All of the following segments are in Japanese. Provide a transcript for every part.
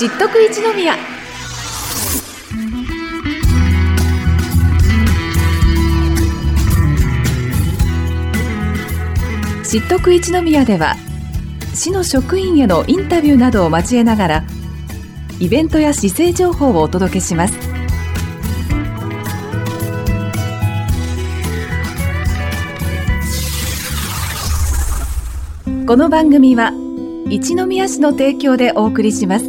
知っとく一宮。知っとく一宮では、市の職員へのインタビューなどを交えながらイベントや市政情報をお届けします。この番組は一宮市の提供でお送りします。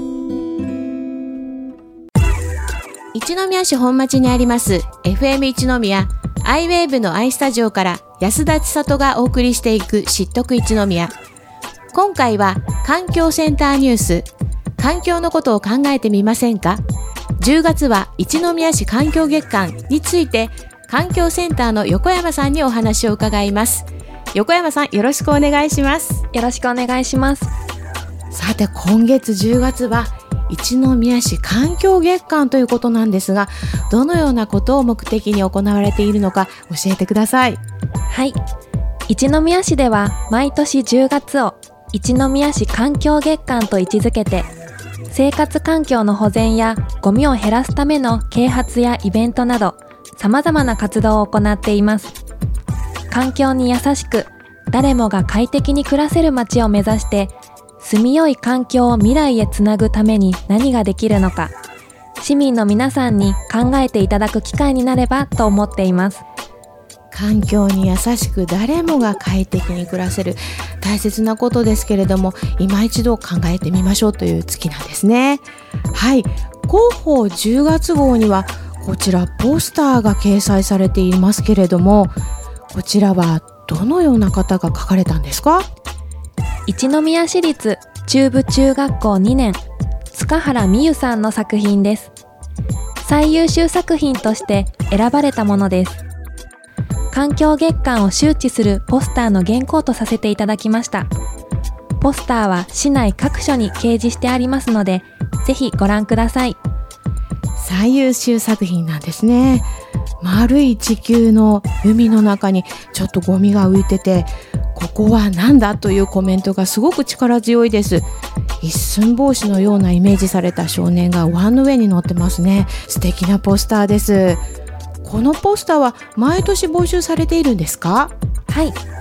一宮市本町にあります FM 一宮アイウェーブのアイスタジオから安田千里がお送りしていく知っとく一宮。今回は環境センターニュース、環境のことを考えてみませんか。10月は一宮市環境月間について環境センターの横山さんにお話を伺います。横山さん、よろしくお願いします。 よろしくお願いします。 さて、今月10月は一宮市環境月間ということなんですが、どのようなことを目的に行われているのか教えてください。 はい、一宮市では毎年10月を一宮市環境月間と位置づけて、生活環境の保全やゴミを減らすための啓発やイベントなど様々な活動を行っています。環境に優しく誰もが快適に暮らせる街を目指して、住みよい環境を未来へつなぐために何ができるのか、市民の皆さんに考えていただく機会になればと思っています。 環境に優しく誰もが快適に暮らせる、大切なことですけれども、今一度考えてみましょうという月なんですね。はい、広報10月号にはこちらポスターが掲載されていますけれども、こちらはどのような方が書かれたんですか？ 一宮市立中部中学校2年塚原美優さんの作品です。最優秀作品として選ばれたものです。環境月間を周知するポスターの原稿とさせていただきました。ポスターは市内各所に掲示してありますので、ぜひご覧ください。 最優秀作品なんですね。丸い地球の海の中にちょっとゴミが浮いてて、ここはなんだというコメントがすごく力強いです。一寸法師のようなイメージされた少年がお椀の上に乗ってますね。素敵なポスターです。このポスターは毎年募集されているんですか？ はい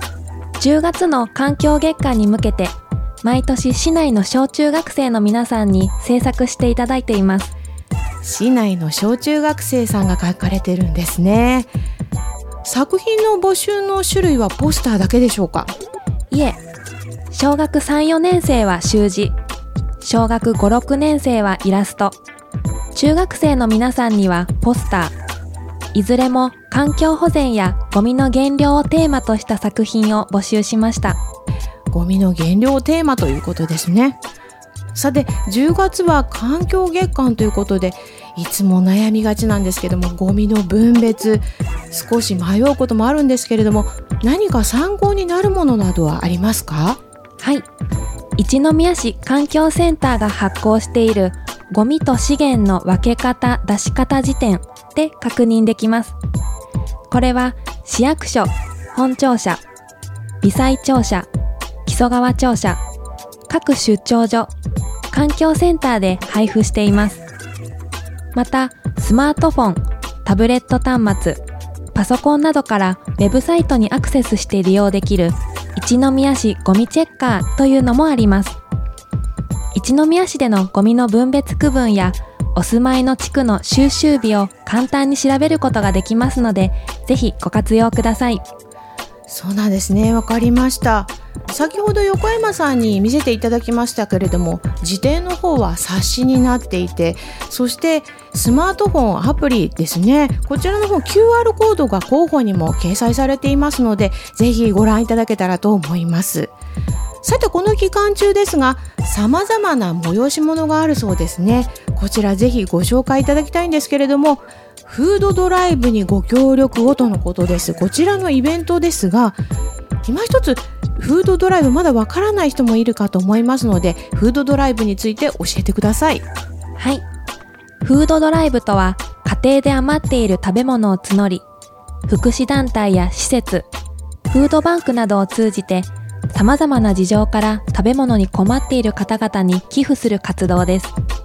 、10月の環境月間に向けて毎年市内の小中学生の皆さんに制作していただいています。 市内の小中学生さんが書かれているんですね。作品の募集の種類はポスターだけでしょうか？ いえ、小学3、4年生は習字、小学5、6年生はイラスト、中学生の皆さんにはポスター、いずれも環境保全やゴミの減量をテーマとした作品を募集しました。 ゴミの減量をテーマということですね。さて、10月は環境月間ということで、いつも悩みがちなんですけども、ゴミの分別少し迷うこともあるんですけれども、何か参考になるものなどはありますか？ はい、一宮市環境センターが発行しているゴミと資源の分け方・出し方辞典で確認できます。これは市役所、本庁舎、微細庁舎、木曽川庁舎、各出張所、環境センターで配布しています。また、スマートフォン、タブレット端末、パソコンなどからウェブサイトにアクセスして利用できる一宮市ゴミチェッカーというのもあります。一宮市でのゴミの分別区分やお住まいの地区の収集日を簡単に調べることができますので、ぜひご活用ください。 そうなんですね。わかりました。先ほど横山さんに見せていただきましたけれども、辞典の方は冊子になっていて、そしてスマートフォンアプリですね、こちらの方 QR コードが候補にも掲載されていますので、ぜひご覧いただけたらと思います。さて、この期間中ですが、様々な催し物があるそうですね。こちらぜひご紹介いただきたいんですけれども、フードドライブにご協力をとのことです。こちらのイベントですが、今一つフードドライブまだわからない人もいるかと思いますので、フードドライブについて教えてください。 はい、フードドライブとは、家庭で余っている食べ物を募り、福祉団体や施設、フードバンクなどを通じて様々な事情から食べ物に困っている方々に寄付する活動です。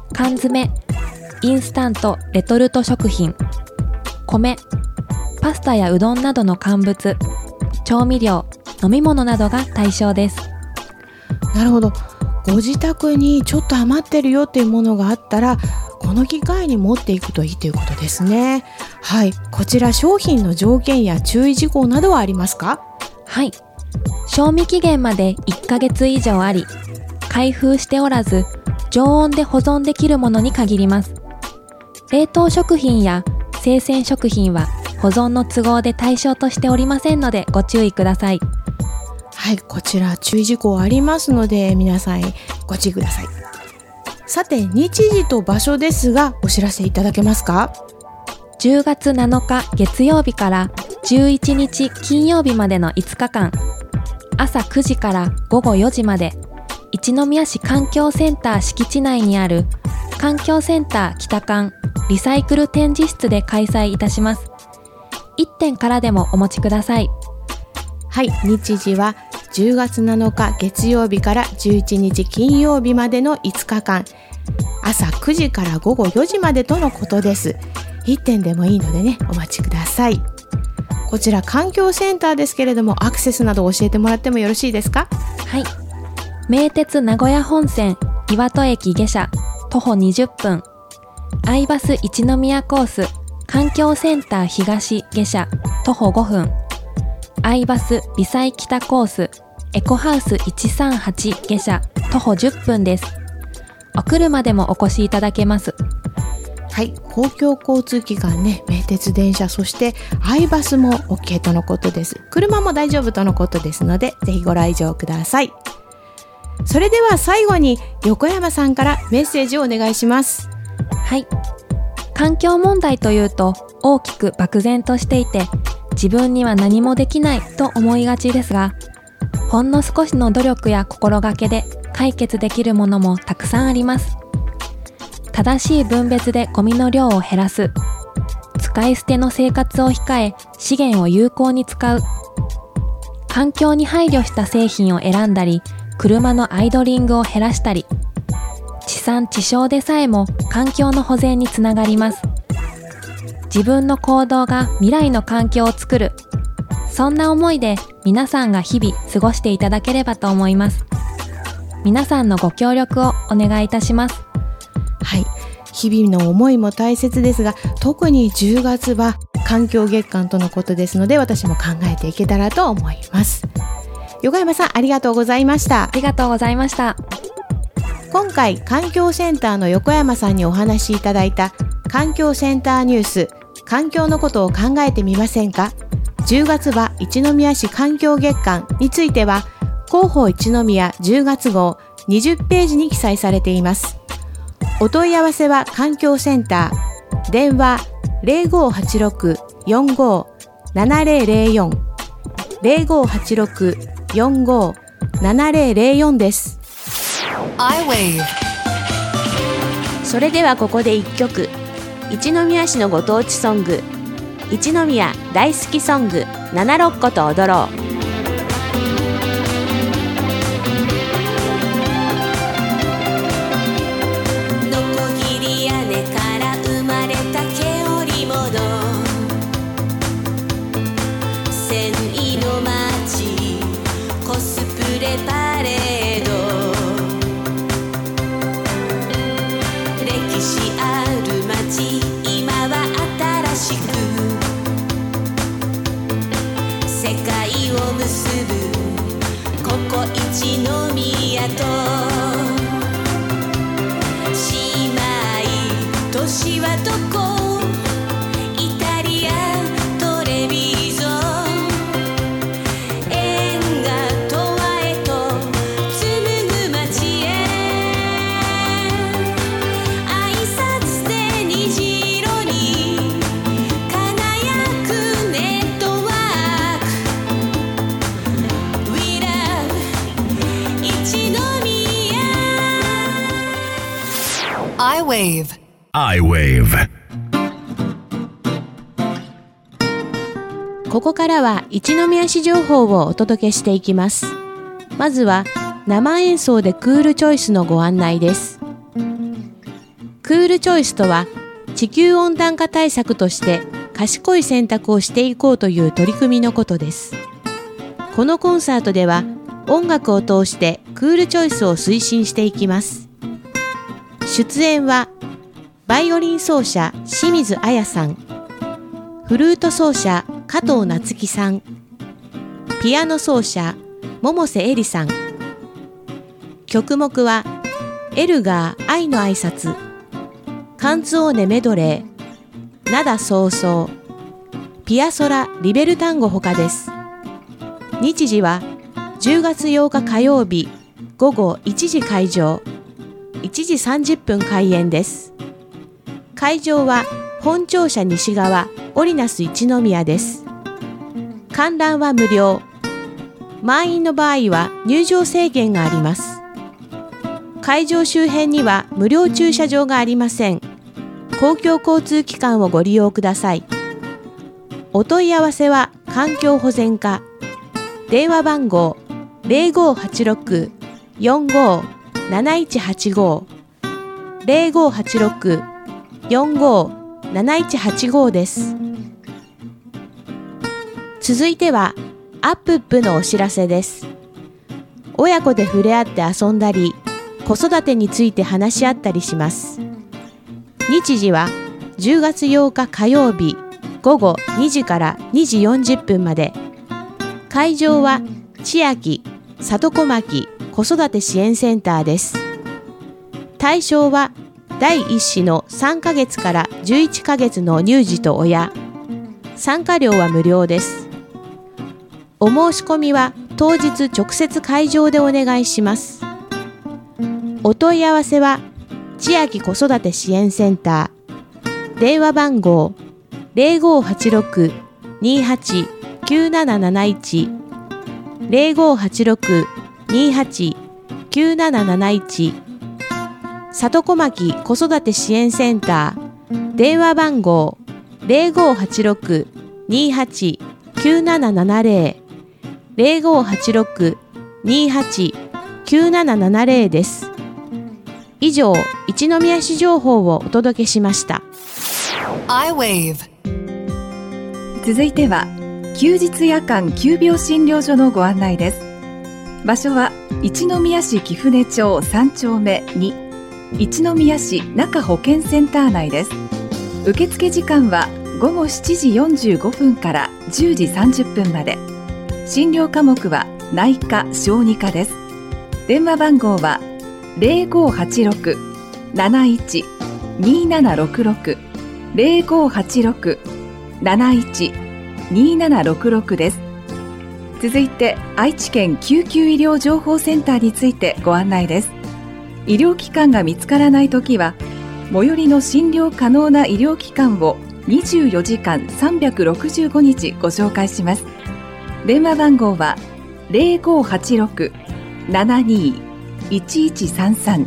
缶詰、インスタント、レトルト食品、米、パスタやうどんなどの乾物、調味料、飲み物などが対象です。 なるほど。ご自宅にちょっと余ってるよっていうものがあったら、この機会に持っていくといいということですね。はい、こちら商品の条件や注意事項などはありますか？ はい。賞味期限まで1ヶ月以上あり、開封しておらず、常温で保存できるものに限ります。冷凍食品や生鮮食品は保存の都合で対象としておりませんのでご注意ください。 はい、こちら注意事項ありますので皆さんご注意ください。さて、日時と場所ですがお知らせいただけますか ？10月7日月曜日から11日金曜日までの5日間、朝9時から午後4時まで、一宮市環境センター敷地内にある環境センター北館リサイクル展示室で開催いたします。1点からでもお持ちください。 はい、日時は10月7日月曜日から11日金曜日までの5日間、朝9時から午後4時までとのことです。1点でもいいのでね、お待ちください。こちら環境センターですけれども、アクセスなど教えてもらってもよろしいですか？ はい。名鉄名古屋本線岩戸駅下車徒歩20分、アイバス一宮コース環境センター東下車徒歩5分、アイバス微細北コースエコハウス138下車徒歩10分です。お車でもお越しいただけます。 はい、公共交通機関ね、名鉄電車、そしてアイバスも OK とのことです。車も大丈夫とのことですので、ぜひご来場ください。それでは最後に横山さんからメッセージをお願いします。 はい。環境問題というと大きく漠然としていて、自分には何もできないと思いがちですが、ほんの少しの努力や心がけで解決できるものもたくさんあります。正しい分別でゴミの量を減らす、使い捨ての生活を控え資源を有効に使う、環境に配慮した製品を選んだり、車のアイドリングを減らしたり、地産地消でさえも環境の保全につながります。自分の行動が未来の環境を作る、そんな思いで皆さんが日々過ごしていただければと思います。皆さんのご協力をお願いいたします。 はい、日々の思いも大切ですが、特に10月は環境月間とのことですので、私も考えていけたらと思います。横山さん、ありがとうございました。 ありがとうございました。 今回環境センターの横山さんにお話しいただいた環境センターニュース、環境のことを考えてみませんか？ 10 月は一宮市環境月間については、広報一宮10月号20ページに記載されています。お問い合わせは環境センター、電話 0586-45-7004 0586-45-7004 です。 iWave。 それではここで1曲、一宮市のご当地ソング、一宮大好きソング76個と踊ろう。 一宮と姉妹都市はどこ、イタリアトレビゾン、縁が永遠へと紡ぐ街へ、挨拶で虹色に輝くネットワーク、 We love 一宮。 iWave。 ここからは一宮市情報をお届けしていきます。まずは生演奏でクールチョイスのご案内です。 クールチョイスとは、地球温暖化対策として賢い選択をしていこうという取り組みのことです。このコンサートでは音楽を通してクールチョイスを推進していきます。出演はバイオリン奏者清水彩さん、フルート奏者加藤夏樹さん、ピアノ奏者百瀬絵里さん。曲目はエルガー愛の挨拶、カンツォーネメドレー、灘そうそう、ピアソラリベルタンゴほかです。日時は10月8日火曜日午後1時開場、1時30分開演です。会場は本庁舎西側オリナス一宮です。観覧は無料。満員の場合は入場制限があります。会場周辺には無料駐車場がありません。公共交通機関をご利用ください。お問い合わせは環境保全課。電話番号 0586-45-7185 0586-45-7185 です。続いてはアップップのお知らせです。親子で触れ合って遊んだり、子育てについて話し合ったりします。日時は10月8日火曜日午後2時から2時40分まで。会場は千秋里小牧子育て支援センターです。対象は第1子の3ヶ月から11ヶ月の乳児と親。参加料は無料です。お申し込みは当日直接会場でお願いします。お問い合わせは千秋子育て支援センター。電話番号 0586-289771 0586-289771 里小牧子育て支援センター。電話番号 0586-289770 0586-289770 です。以上、一宮市情報をお届けしました。 I-Wave。 続いては休日夜間急病診療所のご案内です。場所は一宮市貴船町3丁目2、一宮市中保健センター内です。受付時間は午後7時45分から10時30分まで。診療科目は内科・小児科です。電話番号は 0586-71-2766 0586-71-2766 です。続いて愛知県救急医療情報センターについてご案内です。医療機関が見つからないときは最寄りの診療可能な医療機関を24時間365日ご紹介します。電話番号は 0586-72-1133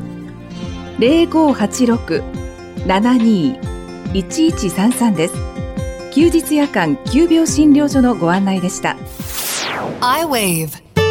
0586-72-1133 です。休日夜間急病診療所のご案内でした。 I-Wave。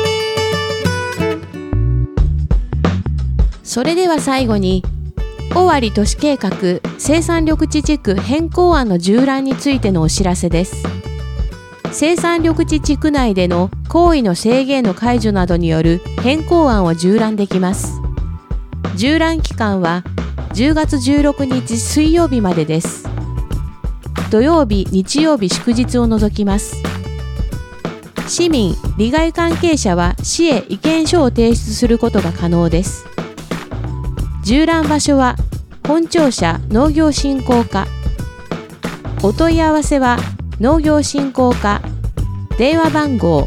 それでは最後に、尾張都市計画生産緑地地区変更案の縦覧についてのお知らせです。生産緑地地区内での行為の制限の解除などによる変更案を縦覧できます。縦覧期間は10月16日水曜日までです。土曜日、日曜日祝日を除きます。市民・利害関係者は市へ意見書を提出することが可能です。縦覧場所は本庁舎農業振興課。お問い合わせは農業振興課。電話番号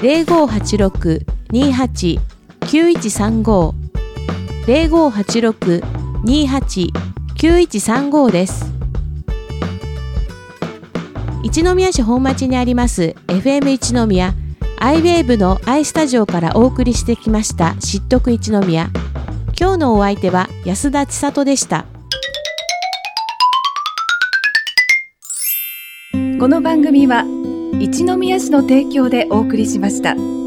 0586-289135 0586-289135 です。一宮市本町にあります FM 一宮 I-Wave の I スタジオからお送りしてきました知っとく一宮。今日のお相手は安田千里でした。 この番組は一宮市の提供でお送りしました。